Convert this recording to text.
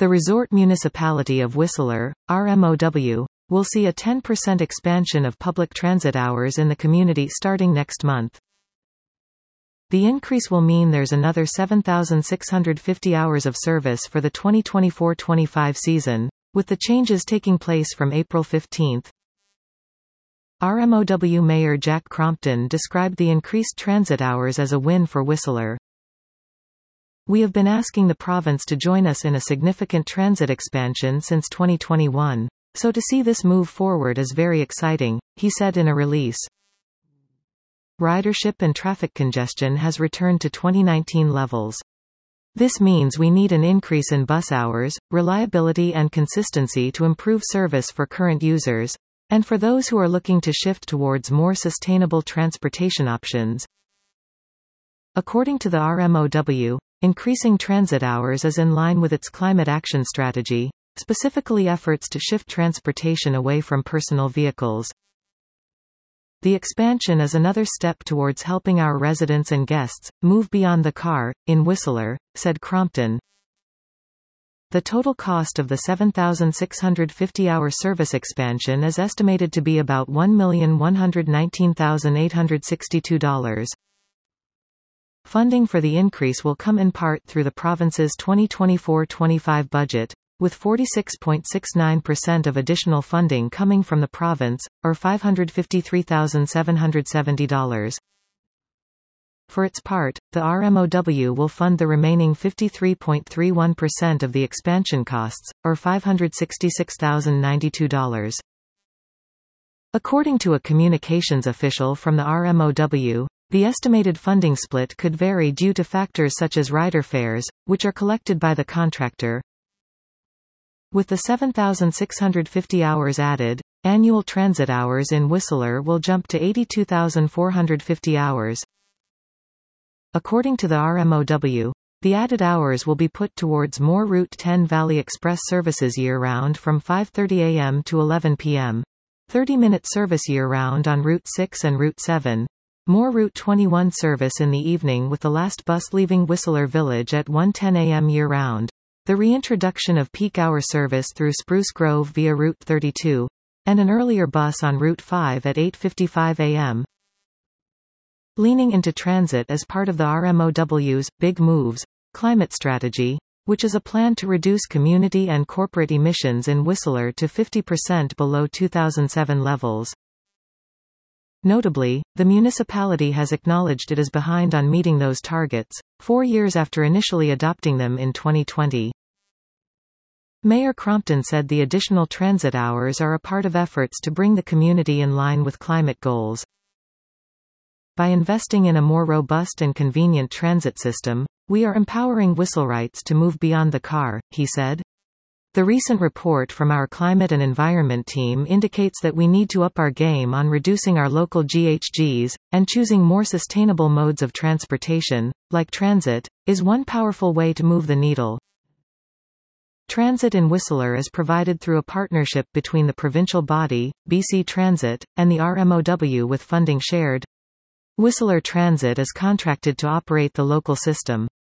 The Resort Municipality of Whistler, RMOW, will see a 10% expansion of public transit hours in the community starting next month. The increase will mean there's another 7,650 hours of service for the 2024-25 season, with the changes taking place from April 15. RMOW Mayor Jack Crompton described the increased transit hours as a win for Whistler. "We have been asking the province to join us in a significant transit expansion since 2021, so to see this move forward is very exciting," he said in a release. Ridership and traffic congestion has returned to 2019 levels. This means we need an increase in bus hours, reliability and consistency to improve service for current users, and for those who are looking to shift towards more sustainable transportation options. According to the RMOW, increasing transit hours is in line with its climate action strategy, specifically efforts to shift transportation away from personal vehicles. "The expansion is another step towards helping our residents and guests move beyond the car in Whistler," said Crompton. The total cost of the 7,650-hour service expansion is estimated to be about $1,119,862. Funding for the increase will come in part through the province's 2024-25 budget, with 46.69% of additional funding coming from the province, or $553,770. For its part, the RMOW will fund the remaining 53.31% of the expansion costs, or $566,092. According to a communications official from the RMOW, the estimated funding split could vary due to factors such as rider fares, which are collected by the contractor. With the 7,650 hours added, annual transit hours in Whistler will jump to 82,450 hours. According to the RMOW, the added hours will be put towards more Route 10 Valley Express services year-round from 5:30 a.m. to 11 p.m., 30-minute service year-round on Route 6 and Route 7, more Route 21 service in the evening with the last bus leaving Whistler Village at 1:10 a.m. year-round, the reintroduction of peak-hour service through Spruce Grove via Route 32, and an earlier bus on Route 5 at 8:55 a.m. Leaning into transit as part of the RMOW's Big Moves climate strategy, which is a plan to reduce community and corporate emissions in Whistler to 50% below 2007 levels. Notably, the municipality has acknowledged it is behind on meeting those targets, 4 years after initially adopting them in 2020. Mayor Crompton said the additional transit hours are a part of efforts to bring the community in line with climate goals. "By investing in a more robust and convenient transit system, we are empowering Whistlerites to move beyond the car," he said. "The recent report from our climate and environment team indicates that we need to up our game on reducing our local GHGs, and choosing more sustainable modes of transportation, like transit, is one powerful way to move the needle." Transit in Whistler is provided through a partnership between the provincial body, BC Transit, and the RMOW with funding shared. Whistler Transit is contracted to operate the local system.